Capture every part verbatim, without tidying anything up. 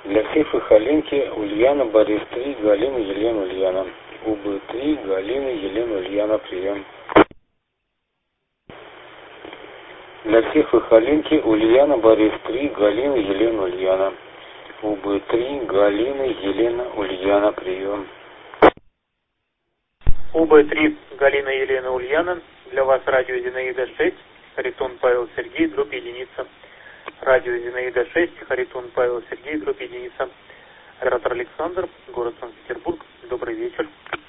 Для всех Ихаленки, Ульяна, Борис три, Галина, Елена, Ульяна. УБ три, Галина, Елена, Ульяна, прием. Для всех Ихаленки, Ульяна, Борис три, Галина, Елена, Ульяна. УБ три, Галина, Елена, Ульяна, прием. УБ три, Галина, Елена, Ульяна. Для вас радио Зинаида шесть, Харитон Павел Сергей, дробь единица. Радио Зинаида шесть, Харитон Павел Сергей, дробь единица. Оператор Александр, город Санкт-Петербург. Добрый вечер.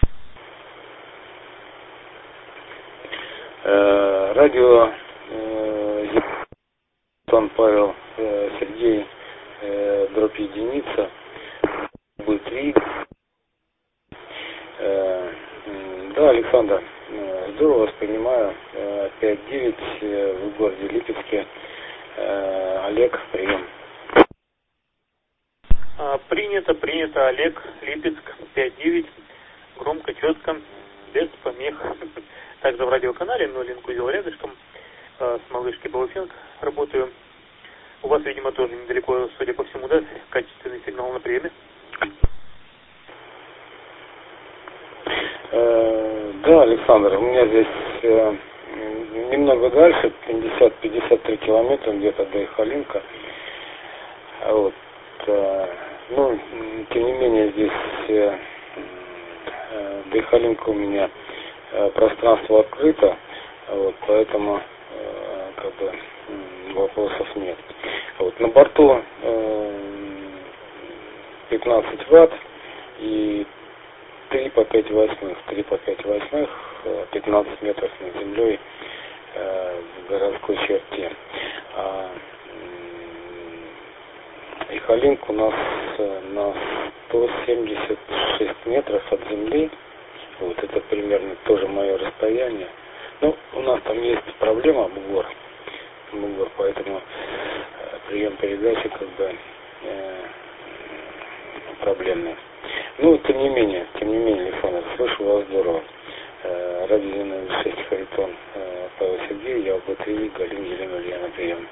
Э, радио э, Харитон Павел э, Сергей, э, дробь единица. УБ три. Э, да, Александр, э, здорово вас понимаю. Э, пять девять э, в городе Липецке. Э, Олег, прием. А, принято, принято, Олег, Липецк, пять девять. Громко, четко, без помех. Также в радиоканале, но Ленкузел рядышком. А, с малышки Балуфенко работаю. У вас, видимо, тоже недалеко, судя по всему, да, качественный сигнал на приеме. Э, да, Александр, у меня здесь э, немного дальше, пятьдесят пятьдесят три километра где-то до Ихаленко. Вот. Э, ну, тем не менее, здесь э, э, до Ихаленко у меня э, пространство открыто, вот, поэтому э, как бы вопросов нет. Вот, на борту э, пятнадцать ватт и три по пять восьмых, три по пять восьмых, пятнадцать метров над землей э, в городской черте. А, Ихаленко у нас э, на сто семьдесят шесть метров от земли. Вот это примерно тоже мое расстояние. Ну, у нас там есть проблема, бугор. Бугор, поэтому э, прием передачи как бы э, проблемный. Ну, тем не менее, тем не менее, Александр, слышу вас здорово. Э, радио Зинаида шесть, Харитон э, Павел Сергей, я УБ три, Галина, Елена, Ульяна, прием.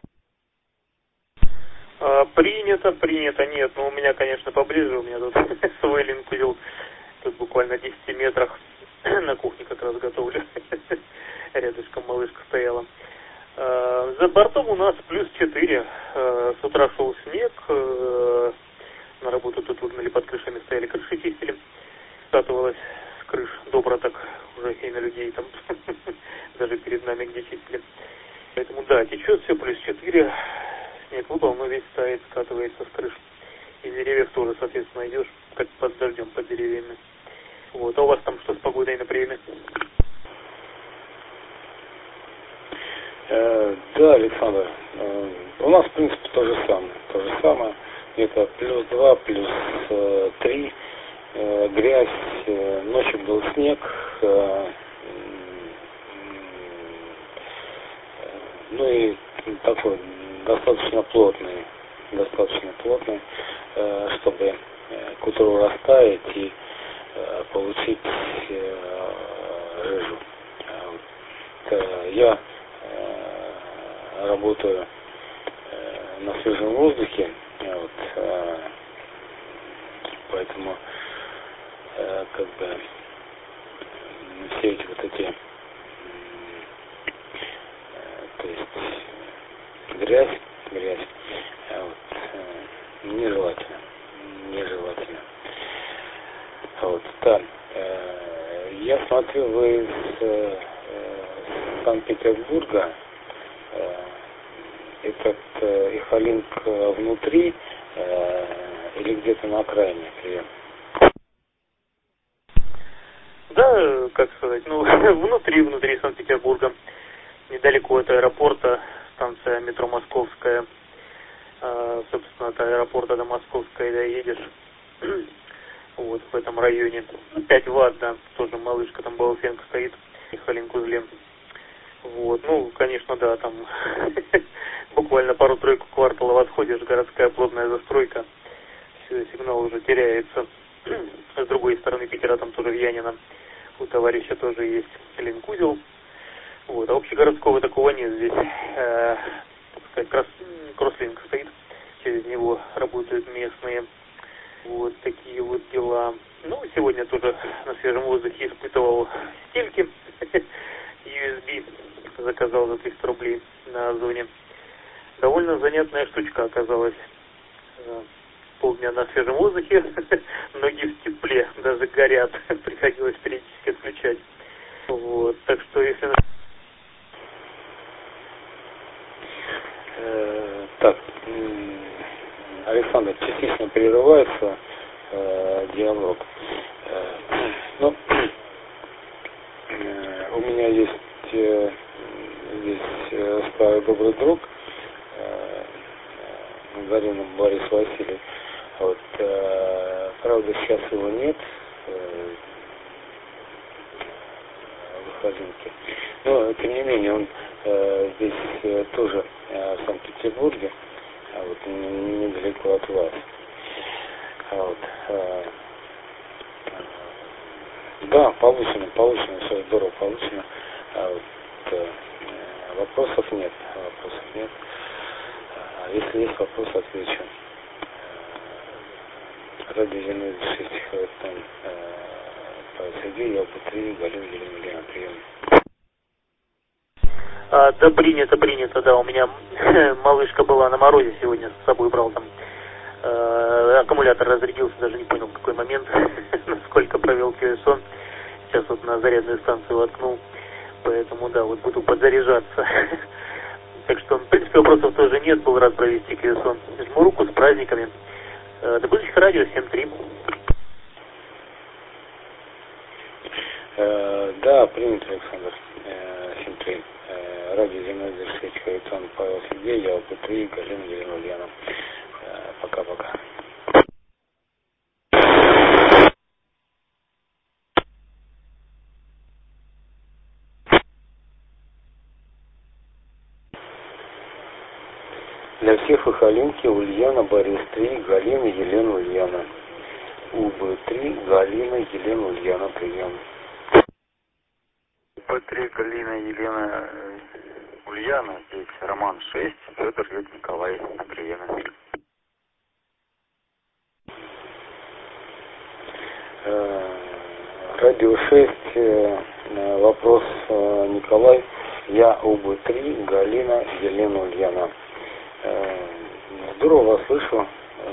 А, принято, принято, нет, ну у меня, конечно, поближе, у меня тут свой Ленкузел, тут буквально в десяти метрах, на кухне как раз готовлю, рядышком малышка стояла. А, за бортом у нас плюс четыре, а, с утра шел снег, а, на работу тут выгнали, под крышами стояли, крыши чистили, скатывалась с крыш добро так, уже и на людей там, даже перед нами где чистили. Поэтому да, течет все плюс четыре, снег выпал, но весь тает, скатывается с крыш. Из деревьев тоже, соответственно, идешь, как под дождем, под деревьями. Вот, а у вас там что с погодой на приеме? Э, да, Александр, э, у нас, в принципе, то же самое, то же самое. Где-то плюс два, плюс э, три, э, грязь, э, ночью был снег, э, э, ну и такой достаточно плотный, достаточно плотный, э, чтобы э, к утру растаять и э, получить э, жижу. Э, я э, работаю э, на свежем воздухе. Вот, э, поэтому э, как бы все эти вот эти э, то есть грязь, грязь э, вот, э, нежелательно, нежелательно. Вот, да. Э, я смотрю, вы из э, Санкт-Петербурга. Э, этот э, Ихаленко внутри э, или где-то на окраине прием? Да, как сказать, ну, внутри, внутри Санкт-Петербурга, недалеко от аэропорта, станция метро Московская, а, собственно, от аэропорта до Московской доедешь, вот в этом районе, пять ватт, да, тоже малышка, там Балуфенко стоит, Ихаленко узле. Вот, ну, конечно, да, там буквально пару-тройку кварталов отходишь, городская плотная застройка, все, сигнал уже теряется. С другой стороны Питера, там тоже в Янино, у товарища тоже есть Ленкузел. Вот, а общегородского такого нет здесь. Э, так сказать, кросс, кросслинк стоит, через него работают местные. Вот такие вот дела. Ну, сегодня тоже на свежем воздухе испытывал стельки. ю эс би заказал за триста рублей на Озоне. Довольно занятная штучка оказалась. Полдня на свежем воздухе, ноги в тепле, даже горят. Приходилось периодически отключать. Вот, так что если... Э, так, Александр, частично прерывается э, диалог. Э, ну, э, у меня есть э, здесь э, старый добрый друг, э, Гаринов Борис Васильевич. Вот, э, правда, сейчас его нет э, в Хазинке. Но, тем не менее, он э, здесь э, тоже э, в Санкт-Петербурге, а вот, недалеко от вас. А вот, э, да, получено, получено, все здорово получено. А вот, э, вопросов нет, вопросов нет. А если есть вопросы, отвечу. Радио девяносто шесть эф эм, по Сергею, я три, Галина, Елена, Елена, прием. А, да, принято, принято, да, у меня малышка была на морозе сегодня, с собой брал там, э, аккумулятор разрядился, даже не понял в какой момент, насколько провел КСО, сейчас вот на зарядную станцию воткнул, поэтому, да, вот буду подзаряжаться. Так что, в принципе, вопросов тоже нет, был рад провести КСО. Жму руку, с праздниками. До будущих радио, семь три. Э, да, принято, Александр, э, семь три. Э, радио девяносто шесть, Харитон, Павел Сергей, я три, Галина, Елена, Ульяна. Э, пока-пока. Для всех Ихалинки, Ульяна, Борис три, Галина, Елена, Ульяна. У Б три, Галина, Елена, Ульяна, прием. Б три, Галина, Елена, Ульяна, здесь Роман шесть, Федор, Юрий, Николай, на приеме. Радио шесть, вопрос Николай, я У Б три, Галина, Елена, Ульяна. Здорово вас слышу.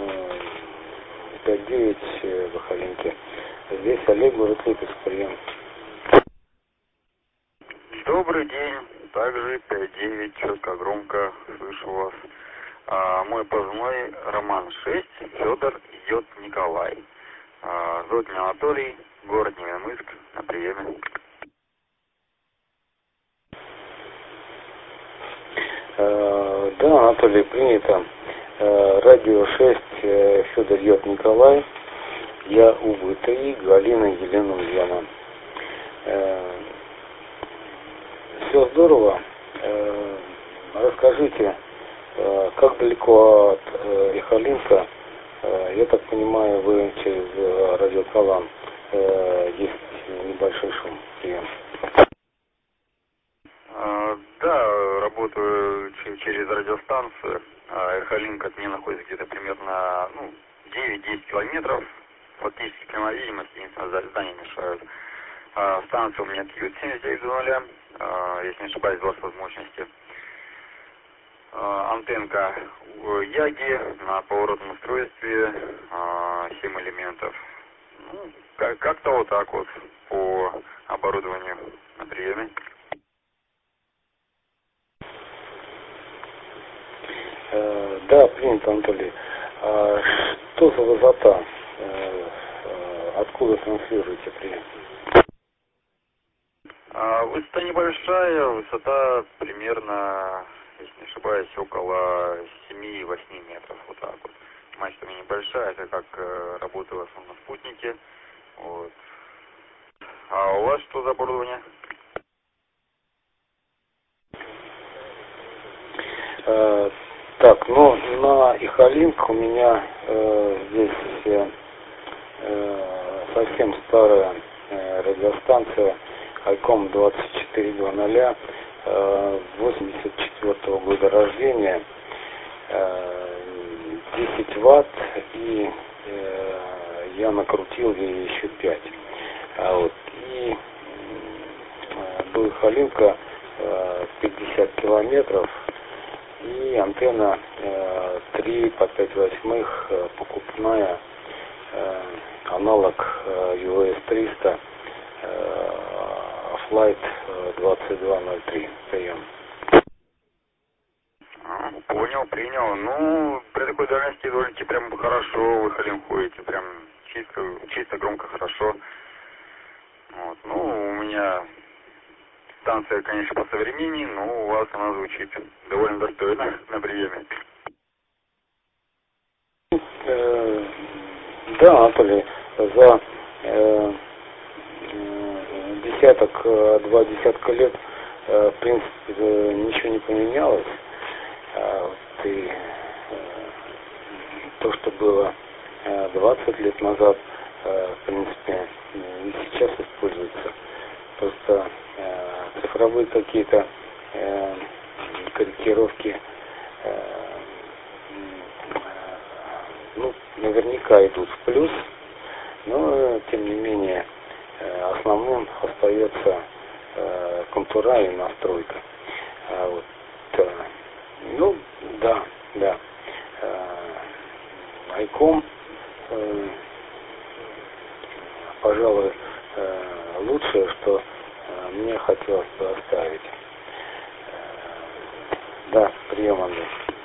пять девять в Ихалинке. Здесь Олег, город Липецк, прием. Добрый день, также пять девять, четко, громко слышу вас. А, мой позывной Роман шесть, Федор, Йод, Николай. А, зовут меня Анатолий, город Невиномыск, на приеме. А, да, Анатолий, принято. А, радио шесть, Федор, Йод, Николай. Я У Б три, Галина, Елена, Ульяна. А, все здорово. А, расскажите, а, как далеко от а, Ихалинка? А, я так понимаю, вы через радиоколон. А, есть небольшой шум. Прием. А, да, работаю через радиостанцию. Ихалинка от меня находится где-то примерно ну, девять-десять километров. Фактически прямая видимость, единственное, здания мешают. А, станция у меня Кьют семьдесят девять ноль, а, если не ошибаюсь, два с мощности. А, антенка Яги на поворотном устройстве, а, семь элементов. Ну, как- как-то вот так вот по оборудованию на приеме. Э, да, принято, Анатолий. А что за высота? Э, э, откуда транслируете прием? А, высота небольшая, высота примерно, если не ошибаюсь, около семи-восьми метров, вот так вот. Мачта у меня небольшая, это как э, работаю в основном на спутнике. Вот. А у вас что за оборудование? Э, так, ну, на Ихалинк у меня э, здесь э, э, совсем старая э, радиостанция Айком двадцать четыре два ноль, э, восемьдесят четвёртого года рождения. Э, десять ватт, и э, я накрутил ей еще пять. А вот, и э, Дойхалинка э, пятьдесят километров, и антенна э, три по пять восьмых, э, покупная, э, аналог э, ю эс триста, э, Flight двадцать два ноль три, прием. А, понял, принял. Ну, при такой дальности довольно-таки прям хорошо вы халинкуете, прям чисто, чисто громко, хорошо. Вот. Ну, у меня станция, конечно, по современнее, но у вас она звучит довольно достойно на приеме. Э, да, Анатолий, за э, э, десяток, два десятка лет, э, в принципе, э, ничего не поменялось. А вот и э, то, что было э, двадцать лет назад, э, в принципе, и сейчас используется. Просто э, цифровые какие-то э, корректировки, э, ну, наверняка идут в плюс, но, тем не менее, э, основным остается э, контура и настройка. А вот, э, ну, да, да. Айком, э, пожалуй, э, лучшее, что э, мне хотелось бы оставить. Э, да, прием, Андрей.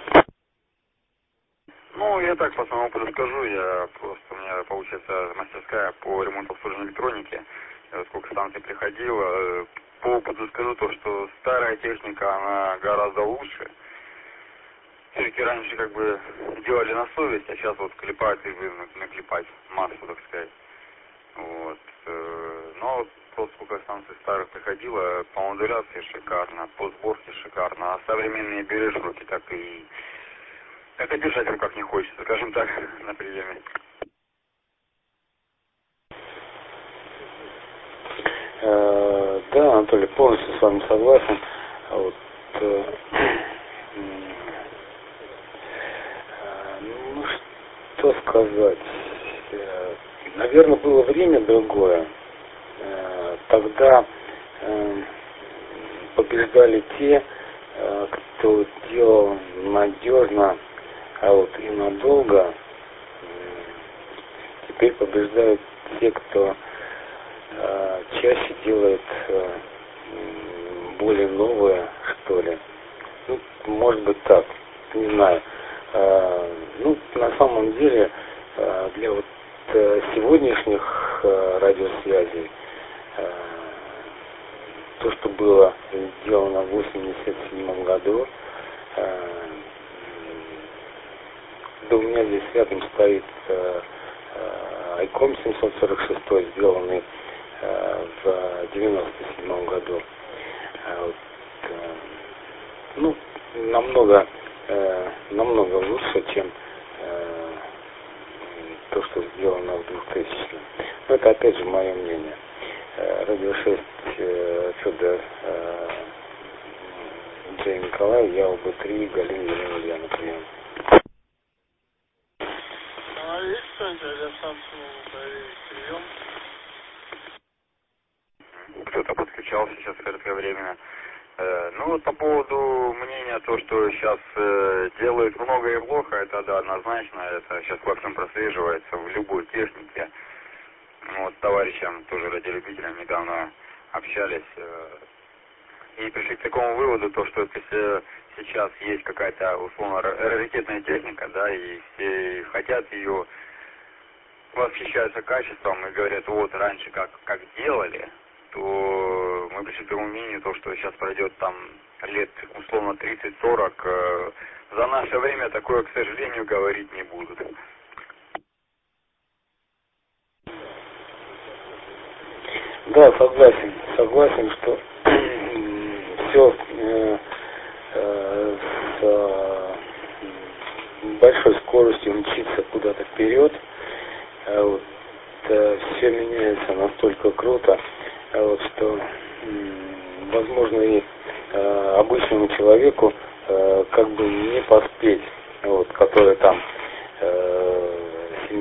Ну, я так по самому опыту скажу, я просто, у меня получается мастерская по ремонту обслуживания электроники. Я вот сколько станций приходил, э, по опыту скажу то, что старая техника, она гораздо лучше. Все-таки раньше как бы делали на совесть, а сейчас вот клепают и бы наклепать массу, так сказать. Вот. Но вот просто сколько станций старых приходило, по модуляции шикарно, по сборке шикарно, а современные берешь в руки, так и так и держать в руках не хочется, скажем так, на приеме. Э, да, Анатолий, полностью с вами согласен. Вот, э, ну, что сказать. Наверное, было время другое. Тогда побеждали те, кто делал надежно, а вот и надолго. Теперь побеждают те, кто чаще делает более новое, что ли. Ну, может быть так, не знаю. Ну, на самом деле, для вот сегодняшних радиосвязей, то, что было сделано в восемьдесят седьмом году, да, у меня здесь рядом стоит Айком семьсот сорок шесть, сделанный в девяносто седьмом году. Вот, ну, намного, намного лучше, чем то, что сделано в двухтысячном. Но это опять же мое мнение. Радио шесть, Федор, Джей Николай, я ОБ три, Галина Елена Ульяна, прием. А есть что-нибудь радиостанцию проверить? Прием? Кто-то подключался сейчас кратковременно. Э, ну вот по поводу мнения, то, что сейчас э, делают много и плохо, это да, однозначно, это сейчас во всем прослеживается, в любой технике. Вот с товарищем, тоже радиолюбителем, недавно общались э, и пришли к такому выводу, то, что если сейчас есть какая-то условно раритетная техника, да, и все хотят ее, восхищаются качеством и говорят, вот раньше как, как делали, то мы пришли к тому мнению, то, что сейчас пройдет там лет условно тридцать-сорок, э, за наше время такое, к сожалению, говорить не будут. Да, согласен, согласен, что все э, э, с э, большой скоростью мчится куда-то вперед. А вот, э, все меняется настолько круто, а вот, что э, возможно и э, обычному человеку э, как бы не поспеть, вот, который там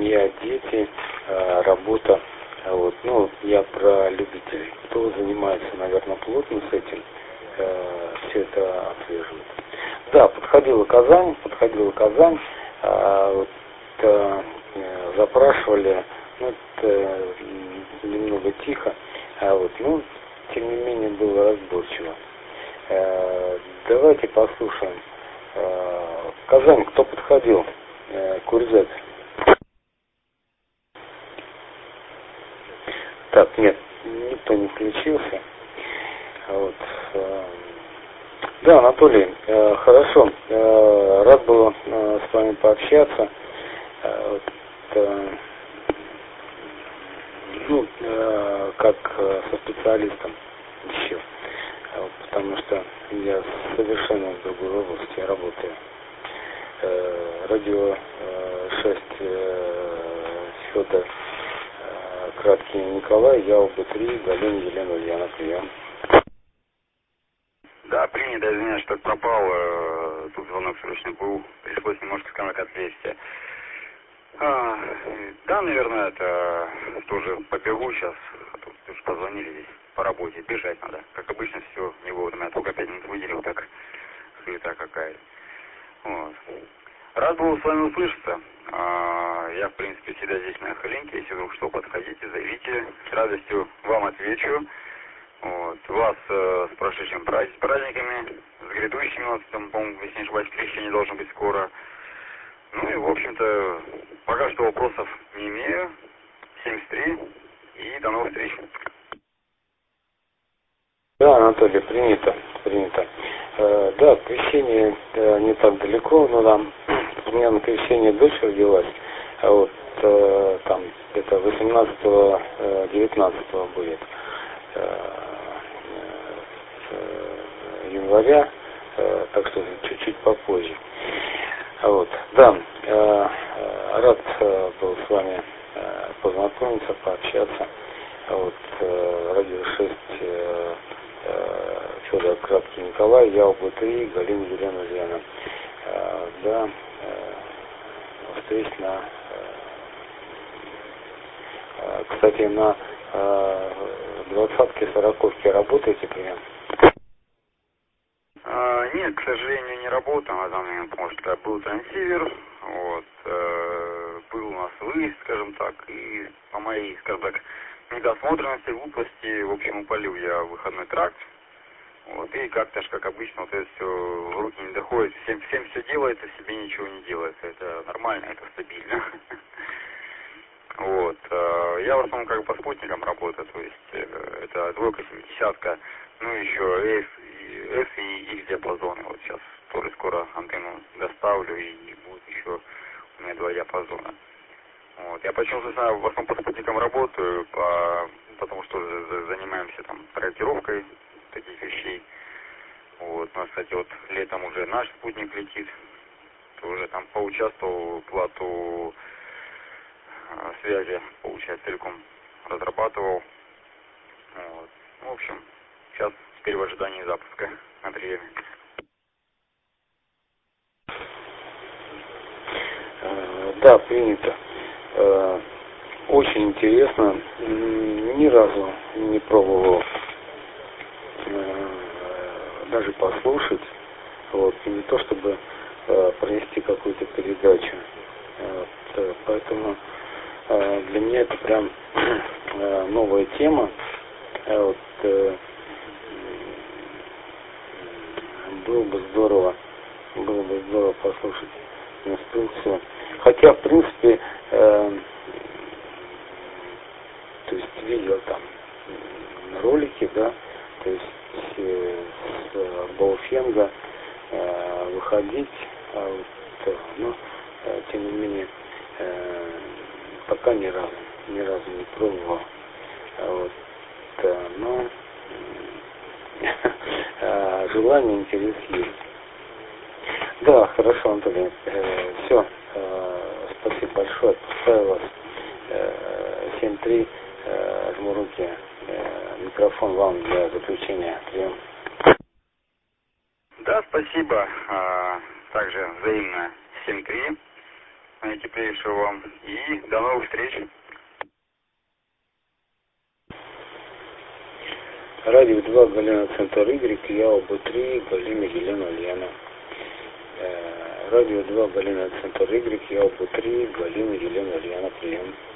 семья, дети, э, работа. Вот. Ну, я про любителей. Кто занимается, наверное, плотно с этим, э, все это отслеживает. Да, подходила Казань, подходила Казань, э, вот, э, запрашивали, ну, это немного тихо, а вот, ну, тем не менее было разборчиво. Э, давайте послушаем. Э, Казань, кто подходил? Э, Курзет. Так, нет, никто не включился. Вот. Да, Анатолий, э, хорошо. Э, рад был э, с вами пообщаться. Э, вот, э, ну, э, как э, со специалистом еще. Вот, потому что я совершенно в другой области я работаю. Э, радио э, шесть э, Федор э, Краткий Николай, я ОБ три, Галина Елена Ульяна, прием. Да, принято, извиняюсь, что пропал, э, тут звонок срочный был, пришлось немножко с камеры отвлечься. А, да, наверное, это тоже побегу сейчас, а тут уж позвонили здесь по работе, бежать надо. Как обычно, все не вовремя, я только пять минут выделил, так суета какая-то. Вот. Рад был с вами услышаться. А, я, в принципе, всегда здесь на Эхолинке, если вдруг что, подходите, зовите, с радостью вам отвечу. Вот. Вас э, с прошедшими праздниками, с грядущими, у нас там, по-моему, если не ошибаюсь, крещение должно быть скоро. Ну и, в общем-то, пока что вопросов не имею. семьдесят три и до новых встреч. Да, Анатолий, принято, принято. Э, да, крещение э, не так далеко, но там у меня на крещение дочь родилась, а вот э, там это восемнадцатого девятнадцатого будет э, э, января, э, так что чуть-чуть попозже. Вот, да, э, рад э, был с вами э, познакомиться, пообщаться. Вот, э, радио шесть э, э, Федор Краткий Николай, я ОБ три, Галина Елена Ульяна. Э, да, э, встреч на э, кстати, на э, двадцатке, сороковке работаете прям? А, нет, к сожалению, не работал на данный момент, потому что был трансивер, вот, э, был у нас выезд, скажем так, и по моей, скажем так, недосмотренности, глупости, в общем, упалил я выходной тракт, вот, и как-то ж, как обычно, вот это все в руки не доходит, всем, всем все делается, себе ничего не делается, это нормально, это стабильно. Вот, я в основном как бы по спутникам работаю, то есть это двойка, семидесятка, ну еще S, S и X диапазоны. Вот сейчас тоже скоро антенну доставлю и будет еще у меня два диапазона. Вот, я почему-то знаю, в основном по спутникам работаю, по, потому что занимаемся там проектировкой таких вещей. Вот, у нас, кстати, вот летом уже наш спутник летит, тоже там поучаствовал, плату связи, получается, целиком разрабатывал. Вот. В общем, сейчас теперь в ожидании запуска на приеме. Да, принято. Очень интересно. Ни разу не пробовал даже послушать. Вот. Не то чтобы провести какую-то передачу. Вот. Поэтому для меня это прям новая тема. Вот, было бы здорово, было бы здорово послушать инструкцию. Хотя, в принципе, э, то есть видел там ролики, да, то есть э, с Баофенга э, выходить, а вот, но э, тем не менее э, пока ни разу, ни разу не пробовал. Вот, но желание, интерес есть. Да, хорошо, Анатолий. Э, все. Э, спасибо большое. Отпускаю вас. Э, семь три. Э, жму руки. Э, микрофон вам для заключения. Прием. Да, спасибо. А, также взаимно семь три. Наитеплейшего вам. И до новых встреч. Радио два, Галина, Центр Y, я ОБ три, Галина, Елена, Лена. Радио два, Галина, Центр Y, я ОБ три, Галина, Елена, Лена, прием.